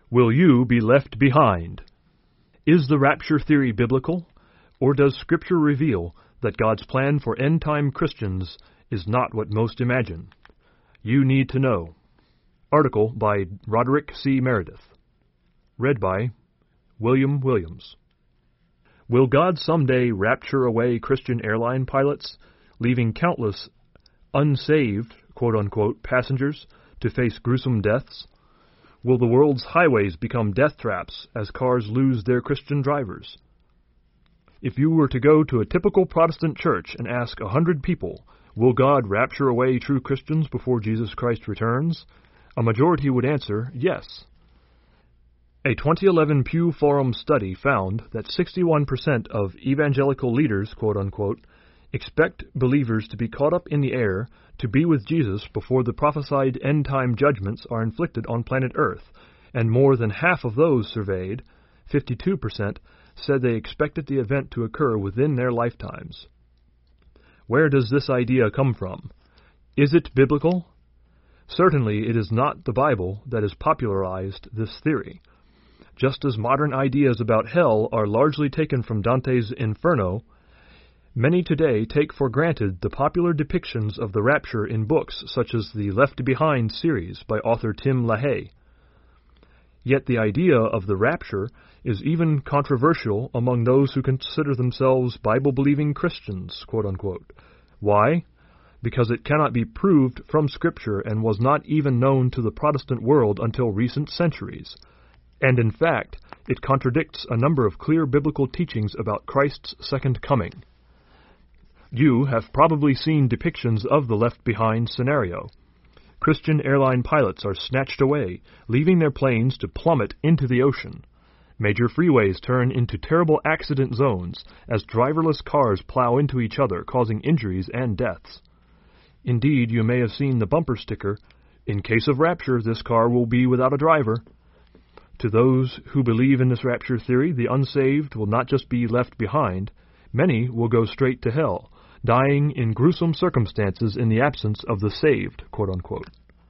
Will you be left behind? Is the rapture theory biblical, or does Scripture reveal that God's plan for end-time Christians is not what most imagine? You need to know. Article by Roderick C. Meredith. Read by William Williams. Will God someday rapture away Christian airline pilots, leaving countless unsaved, quote-unquote, passengers to face gruesome deaths? Will the world's highways become death traps as cars lose their Christian drivers? If you were to go to a typical Protestant church and ask 100 people, will God rapture away true Christians before Jesus Christ returns? A majority would answer yes. A 2011 Pew Forum study found that 61% of evangelical leaders, quote-unquote, expect believers to be caught up in the air to be with Jesus before the prophesied end-time judgments are inflicted on planet Earth, and more than half of those surveyed, 52%, said they expected the event to occur within their lifetimes. Where does this idea come from? Is it biblical? Certainly it is not the Bible that has popularized this theory. Just as modern ideas about hell are largely taken from Dante's Inferno, many today take for granted the popular depictions of the rapture in books such as the Left Behind series by author Tim LaHaye. Yet the idea of the rapture is even controversial among those who consider themselves Bible-believing Christians, quote-unquote. Why? Because it cannot be proved from Scripture and was not even known to the Protestant world until recent centuries. And in fact, it contradicts a number of clear biblical teachings about Christ's second coming. You have probably seen depictions of the Left Behind scenario. Christian airline pilots are snatched away, leaving their planes to plummet into the ocean. Major freeways turn into terrible accident zones as driverless cars plow into each other, causing injuries and deaths. Indeed, you may have seen the bumper sticker, "In case of rapture, this car will be without a driver." To those who believe in this rapture theory, the unsaved will not just be left behind, many will go straight to hell, dying in gruesome circumstances in the absence of the saved, quote-unquote.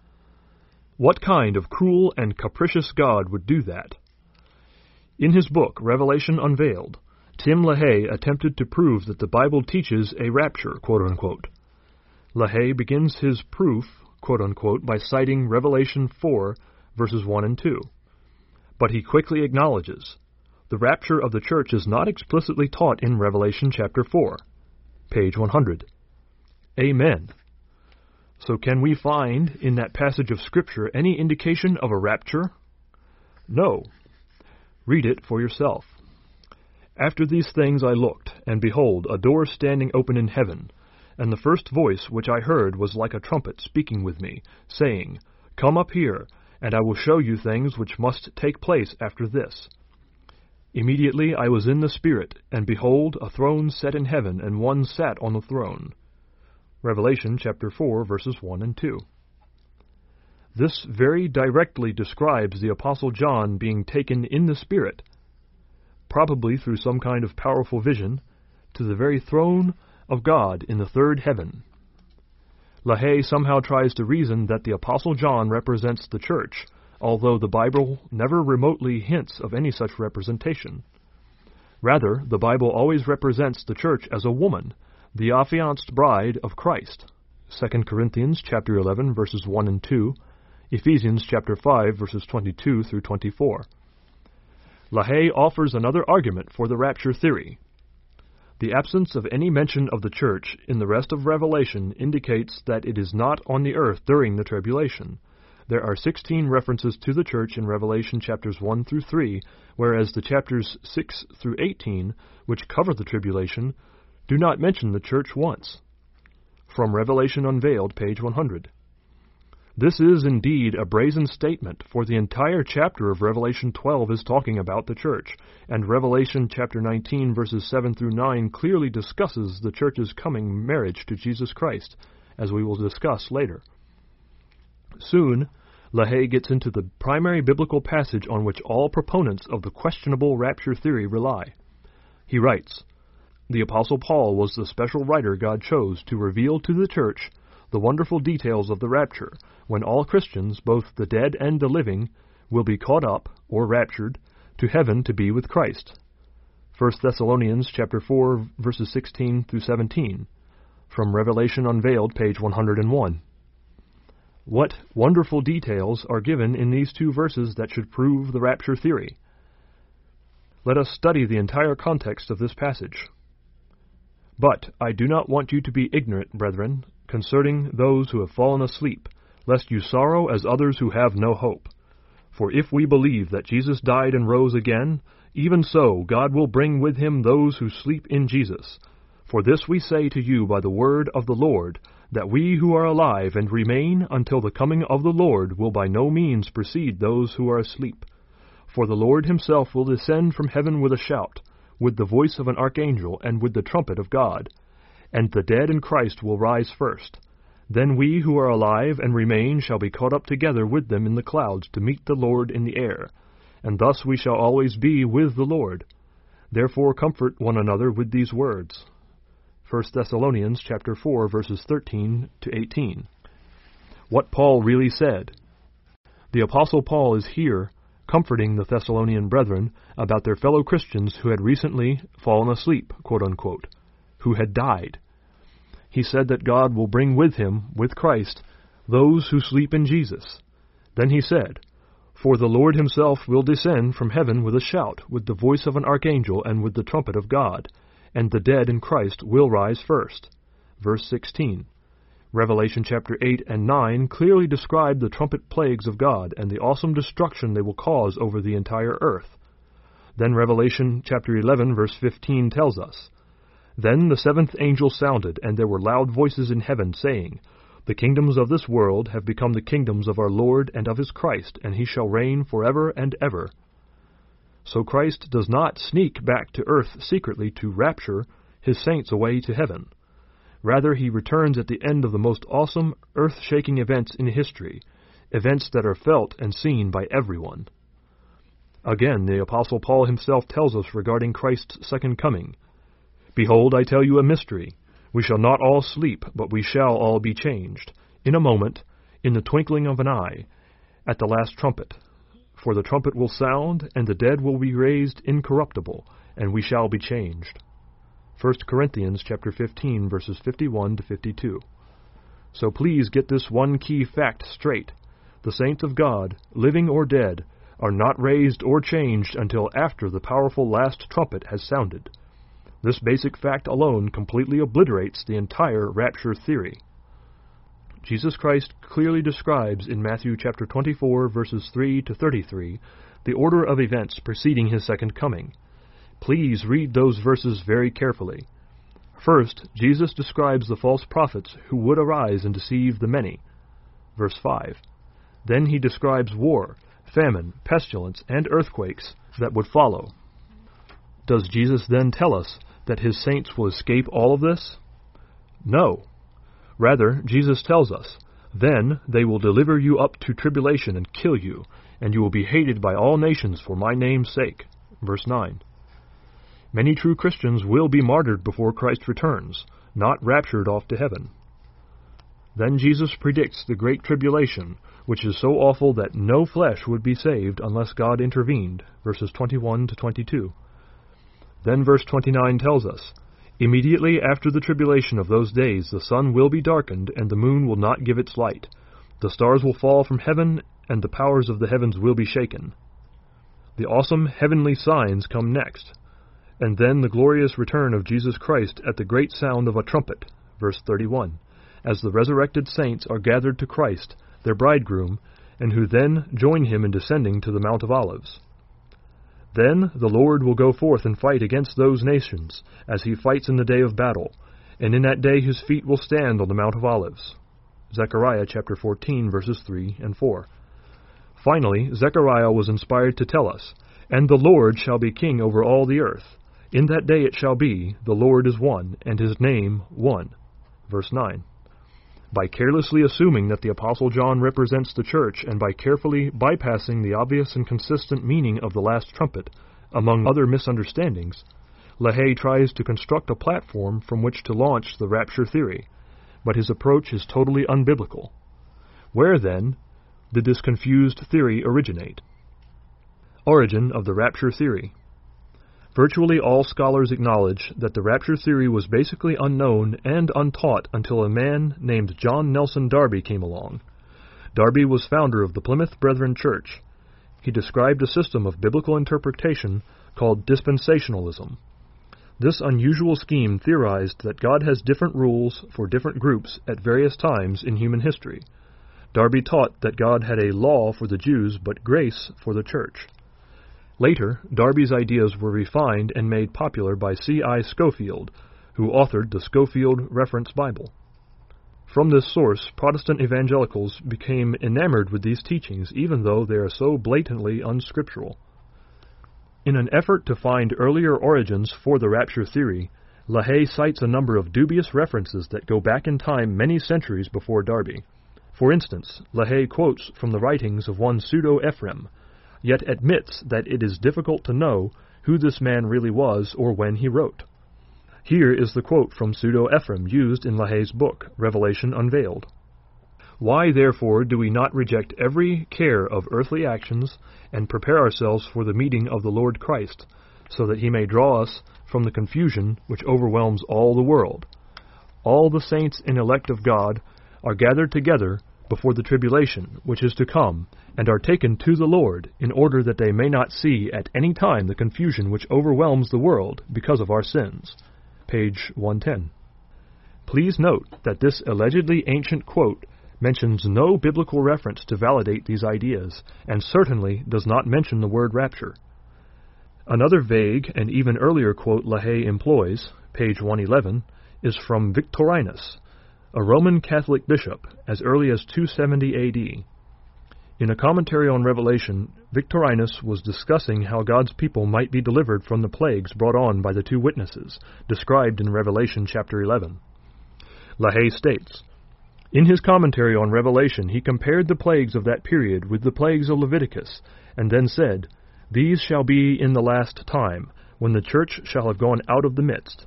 What kind of cruel and capricious God would do that? In his book, Revelation Unveiled, Tim LaHaye attempted to prove that the Bible teaches a rapture, quote-unquote. LaHaye begins his proof, quote-unquote, by citing Revelation 4, verses 1 and 2. But he quickly acknowledges, the rapture of the church is not explicitly taught in Revelation chapter 4, page 100. Amen. So can we find in that passage of Scripture any indication of a rapture? No. Read it for yourself. After these things I looked, and behold, a door standing open in heaven, and the first voice which I heard was like a trumpet speaking with me, saying, Come up here, and I will show you things which must take place after this. Immediately I was in the Spirit, and behold, a throne set in heaven, and one sat on the throne. Revelation chapter 4, verses 1 and 2. This very directly describes the Apostle John being taken in the Spirit, probably through some kind of powerful vision, to the very throne of God in the third heaven. LaHaye somehow tries to reason that the Apostle John represents the church, although the Bible never remotely hints of any such representation. Rather, the Bible always represents the church as a woman, the affianced bride of Christ. 2 Corinthians chapter 11, verses 1 and 2, Ephesians chapter 5, verses 22 through 24. LaHaye offers another argument for the rapture theory. The absence of any mention of the church in the rest of Revelation indicates that it is not on the earth during the tribulation. There are 16 references to the church in Revelation chapters 1 through 3, whereas the chapters 6 through 18, which cover the tribulation, do not mention the church once. From Revelation Unveiled, page 100. This is indeed a brazen statement, for the entire chapter of Revelation 12 is talking about the church, and Revelation chapter 19, verses 7 through 9 clearly discusses the church's coming marriage to Jesus Christ, as we will discuss later. Soon, LaHaye gets into the primary biblical passage on which all proponents of the questionable rapture theory rely. He writes, The Apostle Paul was the special writer God chose to reveal to the church the wonderful details of the rapture, when all Christians, both the dead and the living, will be caught up, or raptured, to heaven to be with Christ. 1 Thessalonians chapter 4, verses 16 through 17, from Revelation Unveiled, page 101. What wonderful details are given in these two verses that should prove the rapture theory? Let us study the entire context of this passage. But I do not want you to be ignorant, brethren, concerning those who have fallen asleep, lest you sorrow as others who have no hope. For if we believe that Jesus died and rose again, even so God will bring with him those who sleep in Jesus. For this we say to you by the word of the Lord, that we who are alive and remain until the coming of the Lord will by no means precede those who are asleep. For the Lord himself will descend from heaven with a shout, with the voice of an archangel, and with the trumpet of God. And the dead in Christ will rise first. Then we who are alive and remain shall be caught up together with them in the clouds to meet the Lord in the air. And thus we shall always be with the Lord. Therefore comfort one another with these words. 1 Thessalonians chapter 4, verses 13 to 18. What Paul really said. The Apostle Paul is here comforting the Thessalonian brethren about their fellow Christians who had recently fallen asleep, quote-unquote, who had died. He said that God will bring with him, with Christ, those who sleep in Jesus. Then he said, For the Lord himself will descend from heaven with a shout, with the voice of an archangel, and with the trumpet of God, and the dead in Christ will rise first. Verse 16. Revelation chapter 8 and 9 clearly describe the trumpet plagues of God and the awesome destruction they will cause over the entire earth. Then Revelation chapter 11 verse 15 tells us, Then the seventh angel sounded, and there were loud voices in heaven, saying, The kingdoms of this world have become the kingdoms of our Lord and of his Christ, and he shall reign forever and ever. So Christ does not sneak back to earth secretly to rapture his saints away to heaven. Rather, he returns at the end of the most awesome, earth-shaking events in history, events that are felt and seen by everyone. Again, the Apostle Paul himself tells us regarding Christ's second coming, Behold, I tell you a mystery. We shall not all sleep, but we shall all be changed, in a moment, in the twinkling of an eye, at the last trumpet. For the trumpet will sound, and the dead will be raised incorruptible, and we shall be changed. 1 Corinthians chapter 15, verses 51 to 52. So please get this one key fact straight. The saints of God, living or dead, are not raised or changed until after the powerful last trumpet has sounded. This basic fact alone completely obliterates the entire rapture theory. Jesus Christ clearly describes in Matthew chapter 24, verses 3 to 33, the order of events preceding his second coming. Please read those verses very carefully. First, Jesus describes the false prophets who would arise and deceive the many. Verse 5. Then he describes war, famine, pestilence, and earthquakes that would follow. Does Jesus then tell us that his saints will escape all of this? No. Rather, Jesus tells us, Then they will deliver you up to tribulation and kill you, and you will be hated by all nations for my name's sake. Verse 9. Many true Christians will be martyred before Christ returns, not raptured off to heaven. Then Jesus predicts the great tribulation, which is so awful that no flesh would be saved unless God intervened, verses 21 to 22. Then verse 29 tells us, Immediately after the tribulation of those days the sun will be darkened, and the moon will not give its light. The stars will fall from heaven, and the powers of the heavens will be shaken. The awesome heavenly signs come next, and then the glorious return of Jesus Christ at the great sound of a trumpet, verse 31, as the resurrected saints are gathered to Christ, their bridegroom, and who then join him in descending to the Mount of Olives. Then the Lord will go forth and fight against those nations, as he fights in the day of battle, and in that day his feet will stand on the Mount of Olives. Zechariah chapter 14, verses 3 and 4. Finally, Zechariah was inspired to tell us, And the Lord shall be king over all the earth. In that day it shall be, the Lord is one, and his name one. Verse 9. By carelessly assuming that the Apostle John represents the church, and by carefully bypassing the obvious and consistent meaning of the last trumpet, among other misunderstandings, LaHaye tries to construct a platform from which to launch the rapture theory, but his approach is totally unbiblical. Where, then, did this confused theory originate? Origin of the rapture theory. Virtually all scholars acknowledge that the rapture theory was basically unknown and untaught until a man named John Nelson Darby came along. Darby was founder of the Plymouth Brethren Church. He described a system of biblical interpretation called dispensationalism. This unusual scheme theorized that God has different rules for different groups at various times in human history. Darby taught that God had a law for the Jews but grace for the church. Later, Darby's ideas were refined and made popular by C.I. Scofield, who authored the Scofield Reference Bible. From this source, Protestant evangelicals became enamored with these teachings, even though they are so blatantly unscriptural. In an effort to find earlier origins for the rapture theory, LaHaye cites a number of dubious references that go back in time many centuries before Darby. For instance, LaHaye quotes from the writings of one Pseudo-Ephraim, yet admits that it is difficult to know who this man really was or when he wrote. Here is the quote from Pseudo-Ephraim used in LaHaye's book, Revelation Unveiled. Why, therefore, do we not reject every care of earthly actions, and prepare ourselves for the meeting of the Lord Christ, so that he may draw us from the confusion which overwhelms all the world? All the saints and elect of God are gathered together before the tribulation which is to come, and are taken to the Lord, in order that they may not see at any time the confusion which overwhelms the world because of our sins. Page 110. Please note that this allegedly ancient quote mentions no biblical reference to validate these ideas, and certainly does not mention the word rapture. Another vague and even earlier quote LaHaye employs, page 111, is from Victorinus, a Roman Catholic bishop, as early as 270 A.D. In a commentary on Revelation, Victorinus was discussing how God's people might be delivered from the plagues brought on by the two witnesses, described in Revelation chapter 11. LaHaye states, in his commentary on Revelation, he compared the plagues of that period with the plagues of Leviticus, and then said, these shall be in the last time, when the church shall have gone out of the midst.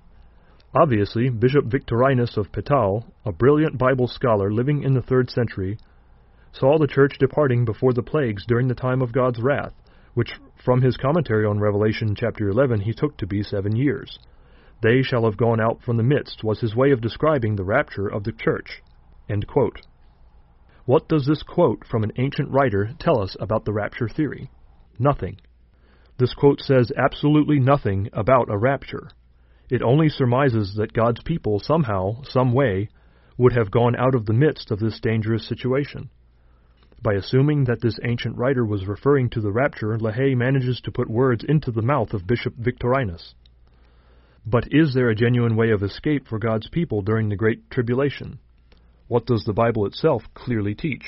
Obviously, Bishop Victorinus of Petau, a brilliant Bible scholar living in the 3rd century, saw the church departing before the plagues during the time of God's wrath, which from his commentary on Revelation chapter 11 he took to be 7 years. They shall have gone out from the midst was his way of describing the rapture of the church. End quote. What does this quote from an ancient writer tell us about the rapture theory? Nothing. This quote says absolutely nothing about a rapture. It only surmises that God's people somehow, some way, would have gone out of the midst of this dangerous situation. By assuming that this ancient writer was referring to the rapture, LaHaye manages to put words into the mouth of Bishop Victorinus. But is there a genuine way of escape for God's people during the Great Tribulation? What does the Bible itself clearly teach?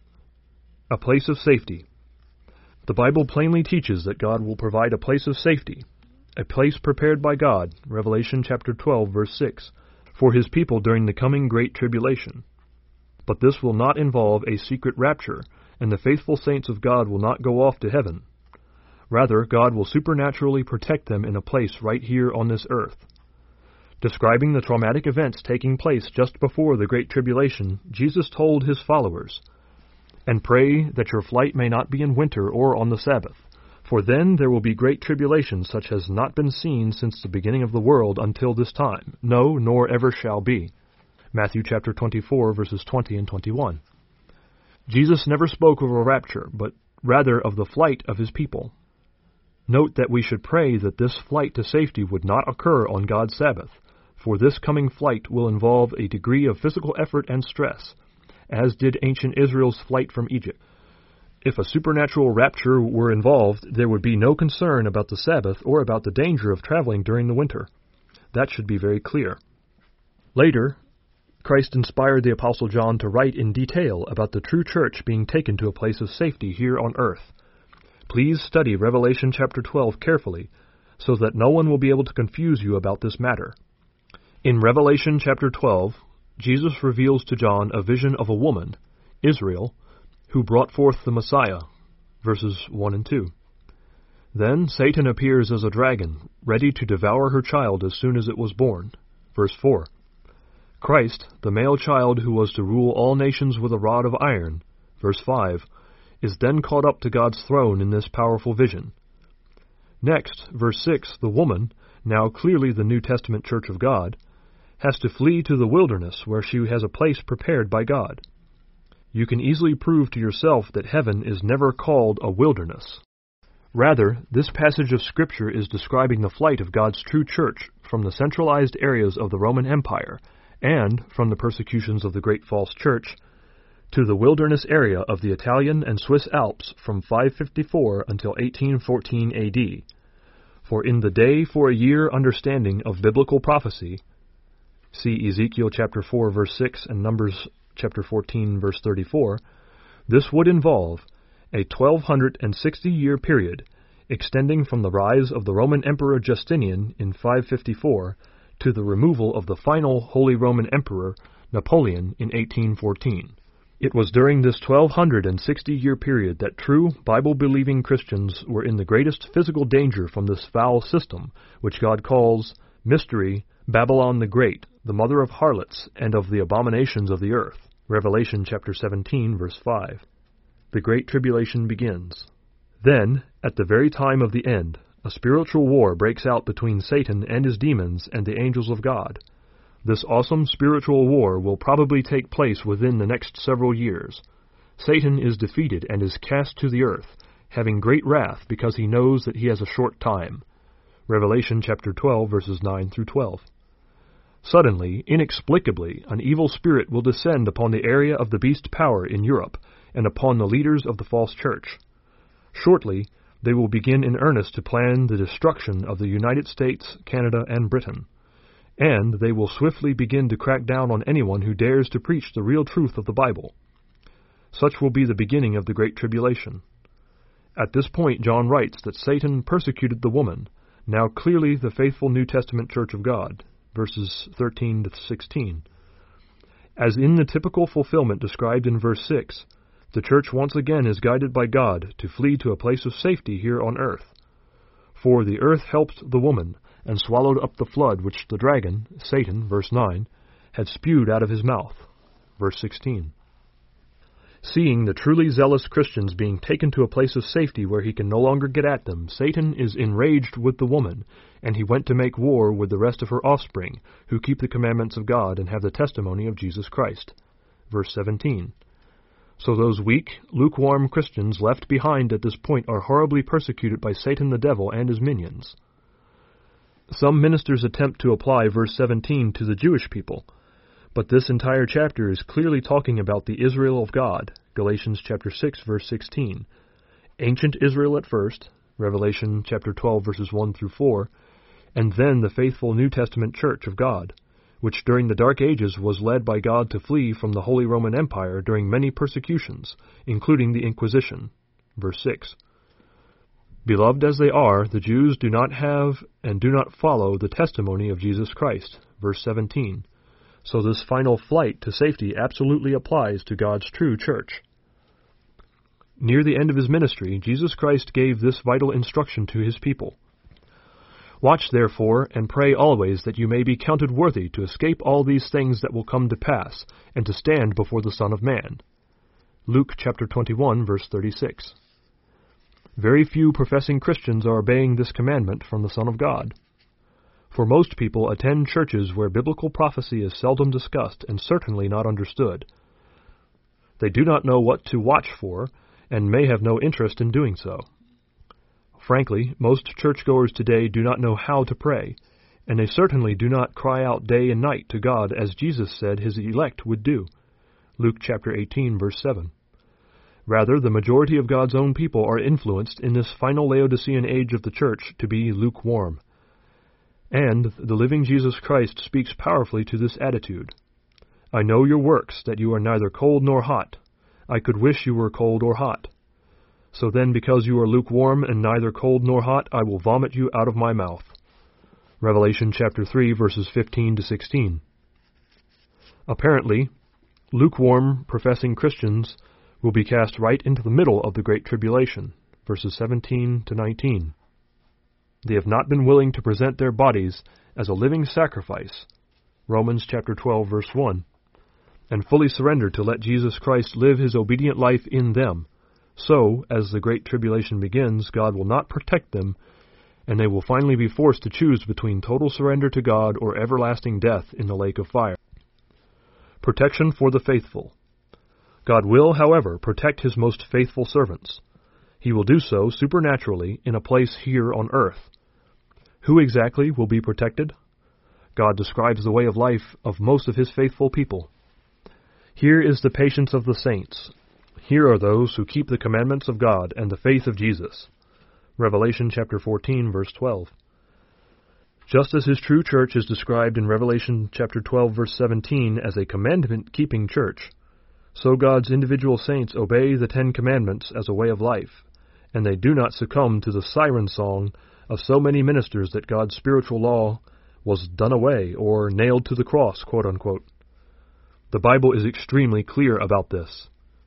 A place of safety. The Bible plainly teaches that God will provide a place of safety, a place prepared by God, Revelation chapter 12, verse 6, for his people during the coming Great Tribulation. But this will not involve a secret rapture, and the faithful saints of God will not go off to heaven. Rather, God will supernaturally protect them in a place right here on this earth. Describing the traumatic events taking place just before the Great Tribulation, Jesus told his followers, and pray that your flight may not be in winter or on the Sabbath, for then there will be great tribulation such has not been seen since the beginning of the world until this time, no, nor ever shall be. Matthew chapter 24, verses 20 and 21. Jesus never spoke of a rapture, but rather of the flight of his people. Note that we should pray that this flight to safety would not occur on God's Sabbath, for this coming flight will involve a degree of physical effort and stress, as did ancient Israel's flight from Egypt. If a supernatural rapture were involved, there would be no concern about the Sabbath or about the danger of traveling during the winter. That should be very clear. Later, Christ inspired the Apostle John to write in detail about the true church being taken to a place of safety here on earth. Please study Revelation chapter 12 carefully, so that no one will be able to confuse you about this matter. In Revelation chapter 12, Jesus reveals to John a vision of a woman, Israel, who brought forth the Messiah, verses 1 and 2. Then Satan appears as a dragon, ready to devour her child as soon as it was born, verse 4. Christ, the male child who was to rule all nations with a rod of iron, verse 5, is then caught up to God's throne in this powerful vision. Next, verse 6, the woman, now clearly the New Testament Church of God, has to flee to the wilderness where she has a place prepared by God. You can easily prove to yourself that heaven is never called a wilderness. Rather, this passage of Scripture is describing the flight of God's true church from the centralized areas of the Roman Empire and from the persecutions of the great false church to the wilderness area of the Italian and Swiss Alps from 554 until 1814 AD. For in the day for a year understanding of biblical prophecy, see Ezekiel chapter 4 verse 6 and Numbers chapter 14 verse 34, this would involve a 1260-year period extending from the rise of the Roman Emperor Justinian in 554 to the removal of the final Holy Roman Emperor Napoleon in 1814. It was during this 1260-year period that true Bible-believing Christians were in the greatest physical danger from this foul system, which God calls mystery Babylon the Great, the mother of harlots and of the abominations of the earth. Revelation chapter 17, verse 5. The Great Tribulation begins. Then, at the very time of the end, a spiritual war breaks out between Satan and his demons and the angels of God. This awesome spiritual war will probably take place within the next several years. Satan is defeated and is cast to the earth, having great wrath because he knows that he has a short time. Revelation chapter 12, verses 9 through 12. Suddenly, inexplicably, an evil spirit will descend upon the area of the beast power in Europe and upon the leaders of the false church. Shortly, they will begin in earnest to plan the destruction of the United States, Canada, and Britain. And they will swiftly begin to crack down on anyone who dares to preach the real truth of the Bible. Such will be the beginning of the Great Tribulation. At this point, John writes that Satan persecuted the woman, now clearly the faithful New Testament Church of God, verses 13 to 16. As in the typical fulfillment described in verse 6, the church once again is guided by God to flee to a place of safety here on earth. For the earth helped the woman, and swallowed up the flood which the dragon, Satan, verse 9, had spewed out of his mouth, verse 16. Seeing the truly zealous Christians being taken to a place of safety where he can no longer get at them, Satan is enraged with the woman, and he went to make war with the rest of her offspring, who keep the commandments of God and have the testimony of Jesus Christ. Verse 17. So those weak, lukewarm Christians left behind at this point are horribly persecuted by Satan the devil and his minions. Some ministers attempt to apply verse 17 to the Jewish people, but this entire chapter is clearly talking about the Israel of God, Galatians chapter 6, verse 16, ancient Israel at first, Revelation chapter 12, verses 1 through 4, and then the faithful New Testament Church of God, which during the Dark Ages was led by God to flee from the Holy Roman Empire during many persecutions, including the Inquisition, verse 6. Beloved as they are, the Jews do not have and do not follow the testimony of Jesus Christ, verse 17. So this final flight to safety absolutely applies to God's true church. Near the end of his ministry, Jesus Christ gave this vital instruction to his people. Watch therefore, and pray always that you may be counted worthy to escape all these things that will come to pass, and to stand before the Son of Man. Luke chapter 21, verse 36. Very few professing Christians are obeying this commandment from the Son of God. For most people attend churches where biblical prophecy is seldom discussed and certainly not understood. They do not know what to watch for, and may have no interest in doing so. Frankly, most churchgoers today do not know how to pray, and they certainly do not cry out day and night to God as Jesus said his elect would do. Luke chapter 18, verse 7. Rather, the majority of God's own people are influenced in this final Laodicean age of the church to be lukewarm. And the living Jesus Christ speaks powerfully to this attitude. I know your works, that you are neither cold nor hot. I could wish you were cold or hot. So then, because you are lukewarm and neither cold nor hot, I will vomit you out of my mouth. Revelation chapter 3, verses 15 to 16. Apparently, lukewarm, professing Christians will be cast right into the middle of the Great Tribulation, verses 17 to 19. They have not been willing to present their bodies as a living sacrifice, Romans chapter 12, verse 1, and fully surrender to let Jesus Christ live his obedient life in them, So, as the Great Tribulation begins, God will not protect them, and they will finally be forced to choose between total surrender to God or everlasting death in the lake of fire. Protection for the faithful. God will, however, protect His most faithful servants. He will do so supernaturally in a place here on earth. Who exactly will be protected? God describes the way of life of most of His faithful people. Here is the patience of the saints. Here are those who keep the commandments of God and the faith of Jesus. Revelation chapter 14, verse 12. Just as His true church is described in Revelation chapter 12, verse 17 as a commandment-keeping church, so God's individual saints obey the 10 Commandments as a way of life, and they do not succumb to the siren song of so many ministers that God's spiritual law was done away or nailed to the cross, quote-unquote. The Bible is extremely clear about this.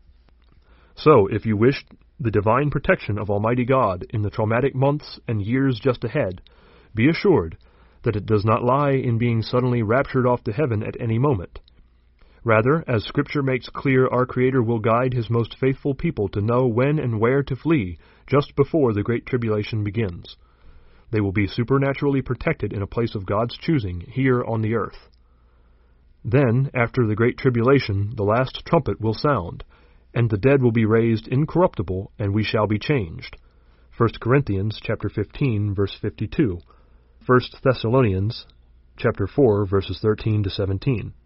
So, if you wish the divine protection of Almighty God in the traumatic months and years just ahead, be assured that it does not lie in being suddenly raptured off to heaven at any moment. Rather, as Scripture makes clear, our Creator will guide His most faithful people to know when and where to flee just before the Great Tribulation begins. They will be supernaturally protected in a place of God's choosing here on the earth. Then, after the Great Tribulation, the last trumpet will sound, and the dead will be raised incorruptible, and we shall be changed. 1 Corinthians chapter 15, verse 52. 1 Thessalonians chapter 4, verses 13 to 17.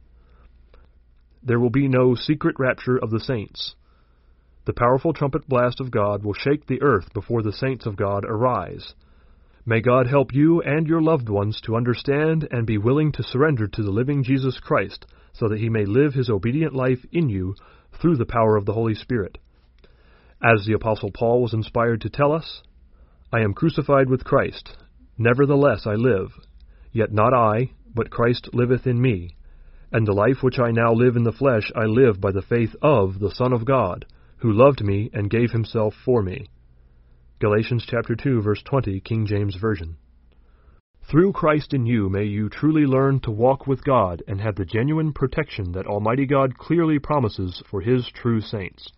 There will be no secret rapture of the saints. The powerful trumpet blast of God will shake the earth before the saints of God arise. May God help you and your loved ones to understand and be willing to surrender to the living Jesus Christ, so that He may live His obedient life in you through the power of the Holy Spirit. As the Apostle Paul was inspired to tell us, I am crucified with Christ. Nevertheless I live. Yet not I, but Christ liveth in me. And the life which I now live in the flesh I live by the faith of the Son of God, who loved me and gave Himself for me. Galatians chapter 2, verse 20, King James Version. Through Christ in you may you truly learn to walk with God and have the genuine protection that Almighty God clearly promises for His true saints.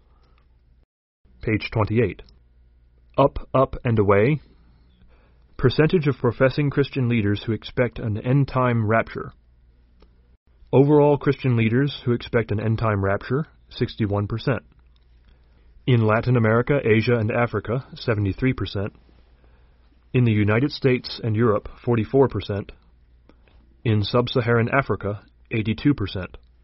Page 28. Up, up, and away. Percentage of professing Christian leaders who expect an end-time rapture. Overall Christian leaders who expect an end-time rapture, 61%. In Latin America, Asia, and Africa, 73%. In the United States and Europe, 44%. In Sub-Saharan Africa, 82%.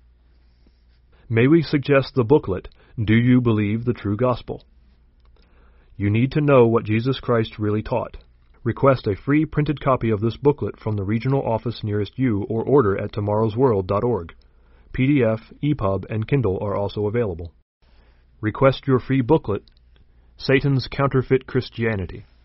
May we suggest the booklet, Do You Believe the True Gospel? You need to know what Jesus Christ really taught. Request a free printed copy of this booklet from the regional office nearest you or order at tomorrowsworld.org. PDF, EPUB, and Kindle are also available. Request your free booklet, Satan's Counterfeit Christianity.